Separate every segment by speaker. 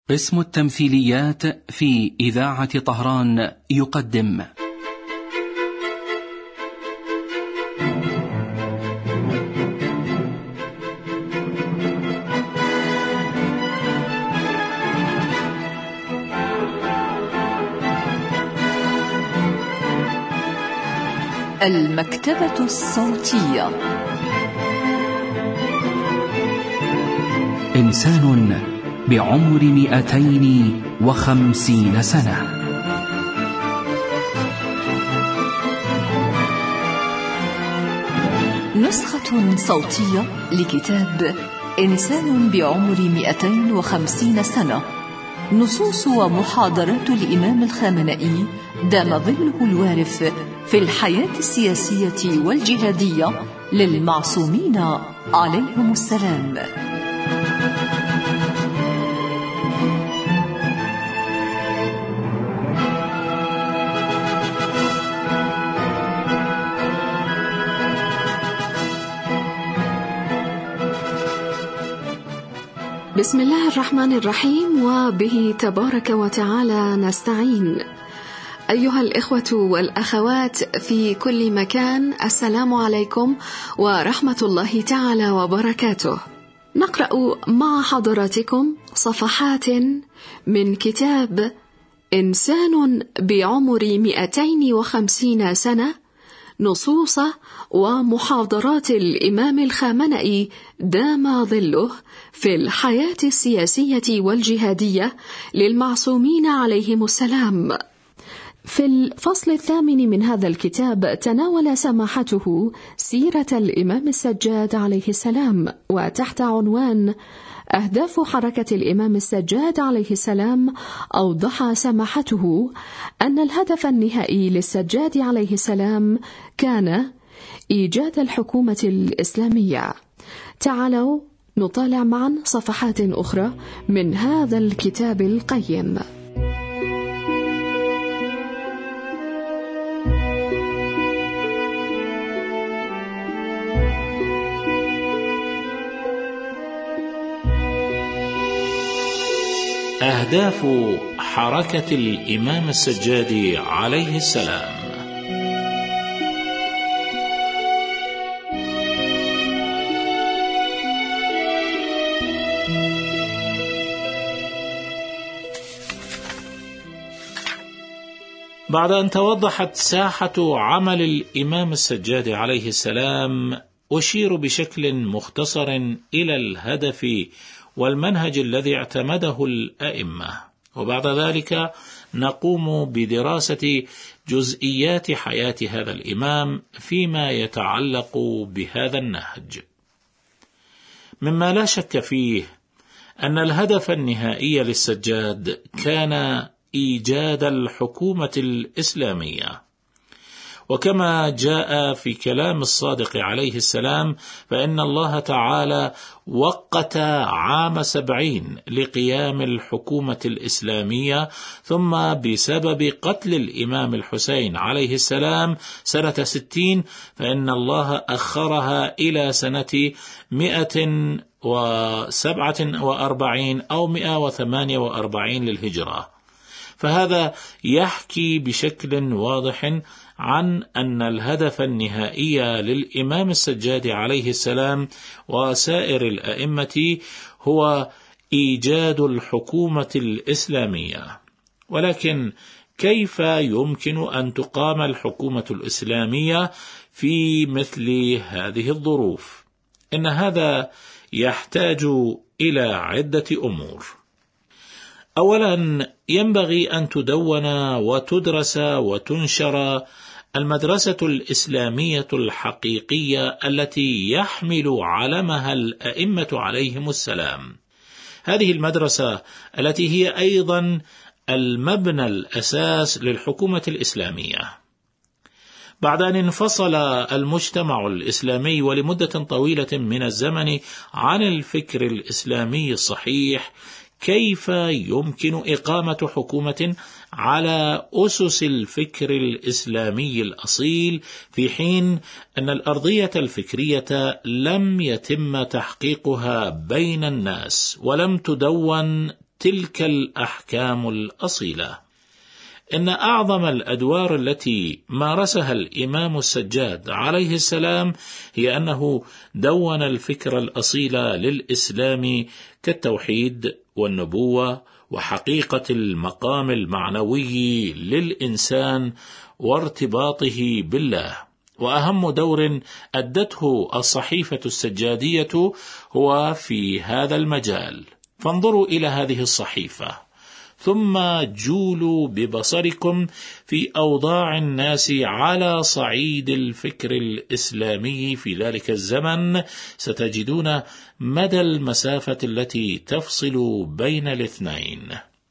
Speaker 1: قسم التمثيليات في إذاعة طهران يقدم
Speaker 2: المكتبة الصوتية.
Speaker 1: إنسان بعمر 250 سنة.
Speaker 2: نسخة صوتية لكتاب إنسان بعمر 250 سنة، نصوص ومحاضرات الإمام الخامنئي دام ظله الوارف في الحياة السياسية والجهادية للمعصومين عليهم السلام.
Speaker 3: بسم الله الرحمن الرحيم، وبه تبارك وتعالى نستعين. أيها الإخوة والأخوات في كل مكان، السلام عليكم ورحمة الله تعالى وبركاته. نقرأ مع حضراتكم صفحات من كتاب إنسان بعمر 250 سنة، نصوص ومحاضرات الإمام الخامنئي دام ظله في الحياة السياسية والجهادية للمعصومين عليهم السلام. في الفصل الثامن من هذا الكتاب تناول سماحته سيرة الإمام السجاد عليه السلام، وتحت عنوان أهداف حركة الإمام السجاد عليه السلام أوضح سماحته أن الهدف النهائي للسجاد عليه السلام كان إيجاد الحكومة الإسلامية. تعالوا نطالع معا صفحات أخرى من هذا الكتاب القيم.
Speaker 4: أهداف حركة الإمام السجاد عليه السلام. بعد أن توضحت ساحة عمل الإمام السجاد عليه السلام، أشير بشكل مختصر إلى الهدف والمنهج الذي اعتمده الأئمة، وبعد ذلك نقوم بدراسة جزئيات حياة هذا الإمام فيما يتعلق بهذا النهج. مما لا شك فيه أن الهدف النهائي للسجاد كان إيجاد الحكومة الإسلامية، وكما جاء في كلام الصادق عليه السلام فإن الله تعالى وقت عام 70 لقيام الحكومة الإسلامية، ثم بسبب قتل الإمام الحسين عليه السلام سنة 60 فإن الله أخرها إلى سنة 147 أو 148 للهجرة. فهذا يحكي بشكل واضح عن أن الهدف النهائي للإمام السجاد عليه السلام وسائر الأئمة هو إيجاد الحكومة الإسلامية. ولكن كيف يمكن أن تقام الحكومة الإسلامية في مثل هذه الظروف؟ إن هذا يحتاج إلى عدة أمور. أولا، ينبغي أن تدون وتدرس وتنشر المدرسة الإسلامية الحقيقية التي يحمل علمها الأئمة عليهم السلام. هذه المدرسة التي هي أيضا المبنى الأساس للحكومة الإسلامية. بعد أن انفصل المجتمع الإسلامي ولمدة طويلة من الزمن عن الفكر الإسلامي الصحيح، كيف يمكن إقامة حكومة على أسس الفكر الإسلامي الأصيل، في حين أن الأرضية الفكرية لم يتم تحقيقها بين الناس ولم تدون تلك الأحكام الأصيلة. إن أعظم الأدوار التي مارسها الإمام السجاد عليه السلام هي أنه دون الفكر الأصيل للإسلام كالتوحيد والنبوة وحقيقة المقام المعنوي للإنسان وارتباطه بالله. وأهم دور أدته الصحيفة السجادية هو في هذا المجال. فانظروا إلى هذه الصحيفة، ثم جولوا ببصركم في أوضاع الناس على صعيد الفكر الإسلامي في ذلك الزمن، ستجدون مدى المسافة التي تفصل بين الاثنين.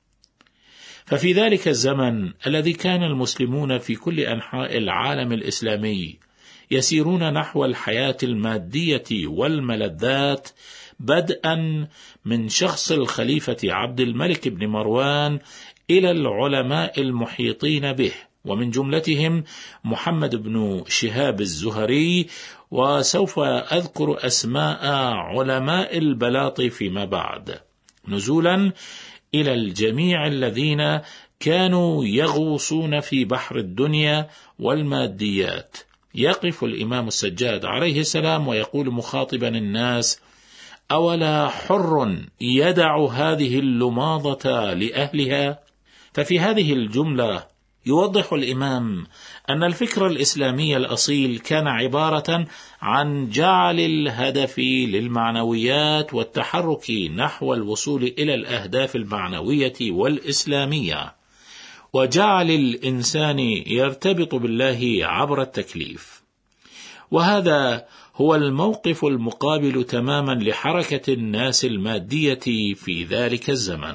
Speaker 4: ففي ذلك الزمن الذي كان المسلمون في كل أنحاء العالم الإسلامي يسيرون نحو الحياة المادية والملذات، بدءا من شخص الخليفة عبد الملك بن مروان إلى العلماء المحيطين به، ومن جملتهم محمد بن شهاب الزهري، وسوف أذكر أسماء علماء البلاط فيما بعد، نزولا إلى الجميع الذين كانوا يغوصون في بحر الدنيا والماديات. يقف الإمام السجاد عليه السلام ويقول مخاطبا الناس: أولا حر يدع هذه اللماضة لأهلها؟ ففي هذه الجملة يوضح الإمام أن الفكر الإسلامي الأصيل كان عبارة عن جعل الهدف للمعنويات والتحرك نحو الوصول إلى الأهداف المعنوية والإسلامية، وجعل الإنسان يرتبط بالله عبر التكليف. وهذا هو الموقف المقابل تماما لحركة الناس المادية في ذلك الزمن.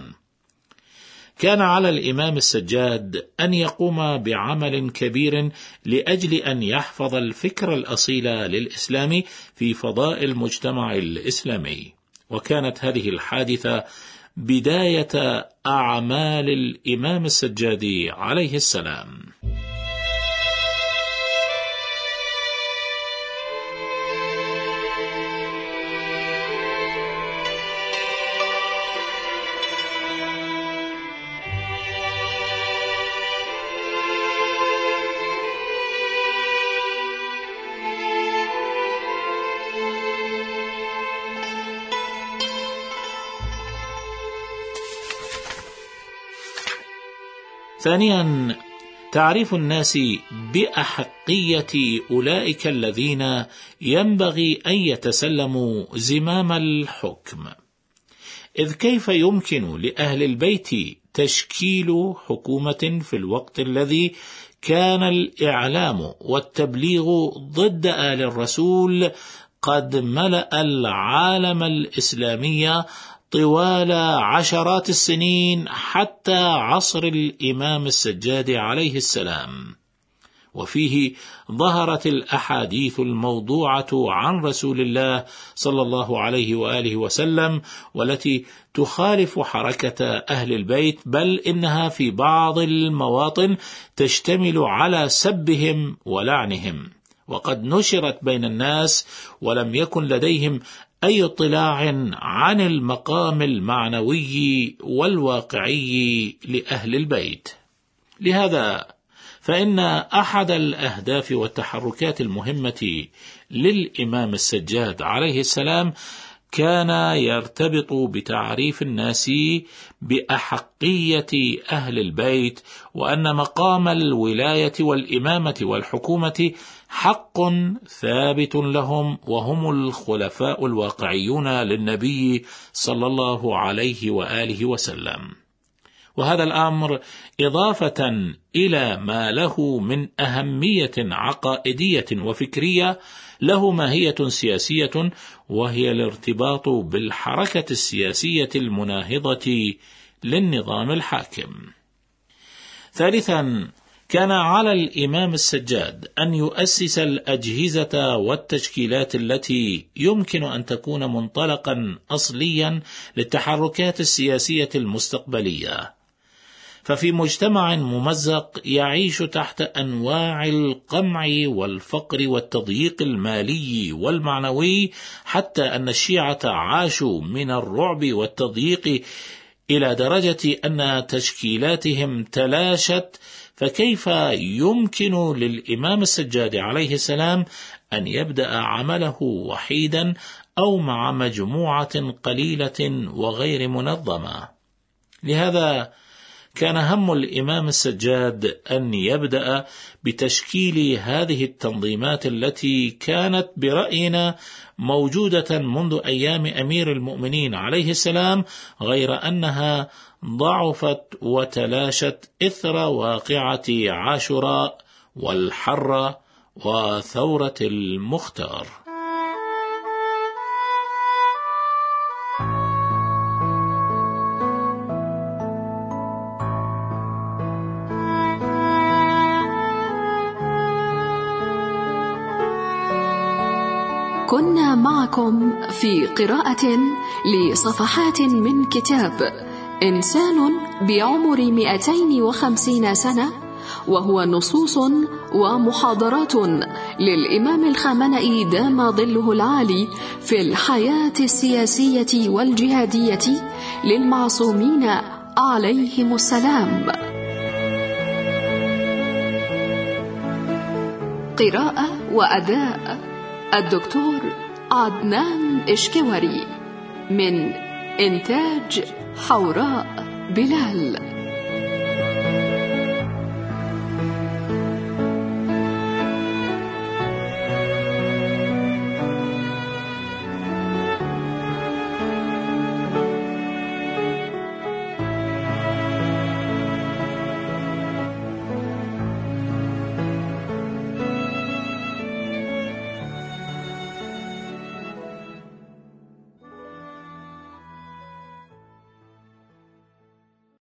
Speaker 4: كان على الإمام السجاد أن يقوم بعمل كبير لأجل أن يحفظ الفكر الأصيل للإسلام في فضاء المجتمع الإسلامي، وكانت هذه الحادثة بداية أعمال الإمام السجاد عليه السلام. ثانيا، تعريف الناس بأحقية أولئك الذين ينبغي أن يتسلموا زمام الحكم. إذ كيف يمكن لأهل البيت تشكيل حكومة في الوقت الذي كان الإعلام والتبليغ ضد آل الرسول قد ملأ العالم الإسلامي طوال عشرات السنين حتى عصر الإمام السجاد عليه السلام، وفيه ظهرت الأحاديث الموضوعة عن رسول الله صلى الله عليه وآله وسلم، والتي تخالف حركة أهل البيت، بل إنها في بعض المواطن تشتمل على سبهم ولعنهم، وقد نشرت بين الناس ولم يكن لديهم أي اطلاع عن المقام المعنوي والواقعي لأهل البيت. لهذا فإن أحد الأهداف والتحركات المهمة للإمام السجاد عليه السلام كان يرتبط بتعريف الناس بأحقية أهل البيت، وأن مقام الولاية والإمامة والحكومة حق ثابت لهم، وهم الخلفاء الواقعيون للنبي صلى الله عليه وآله وسلم. وهذا الأمر إضافة إلى ما له من أهمية عقائدية وفكرية له ماهية سياسية، وهي الارتباط بالحركة السياسية المناهضة للنظام الحاكم. ثالثا، كان على الإمام السجاد أن يؤسس الأجهزة والتشكيلات التي يمكن أن تكون منطلقا أصليا للتحركات السياسية المستقبلية. ففي مجتمع ممزق يعيش تحت أنواع القمع والفقر والتضييق المالي والمعنوي، حتى أن الشيعة عاشوا من الرعب والتضييق إلى درجة أن تشكيلاتهم تلاشت، فكيف يمكن للإمام السجاد عليه السلام أن يبدأ عمله وحيدا أو مع مجموعة قليلة وغير منظمة؟ لهذا كان هم الإمام السجاد أن يبدأ بتشكيل هذه التنظيمات التي كانت برأينا موجودة منذ أيام أمير المؤمنين عليه السلام، غير أنها ضعفت وتلاشت إثر واقعة عاشوراء والحرة وثورة المختار.
Speaker 3: كنا معكم في قراءة لصفحات من كتاب إنسان بعمر 250 سنة، وهو نصوص ومحاضرات للإمام الخامنئي دام ظله العالي في الحياة السياسية والجهادية للمعصومين عليهم السلام. قراءة وأداء الدكتور عدنان إشكوري، من إنتاج حوراء بلال.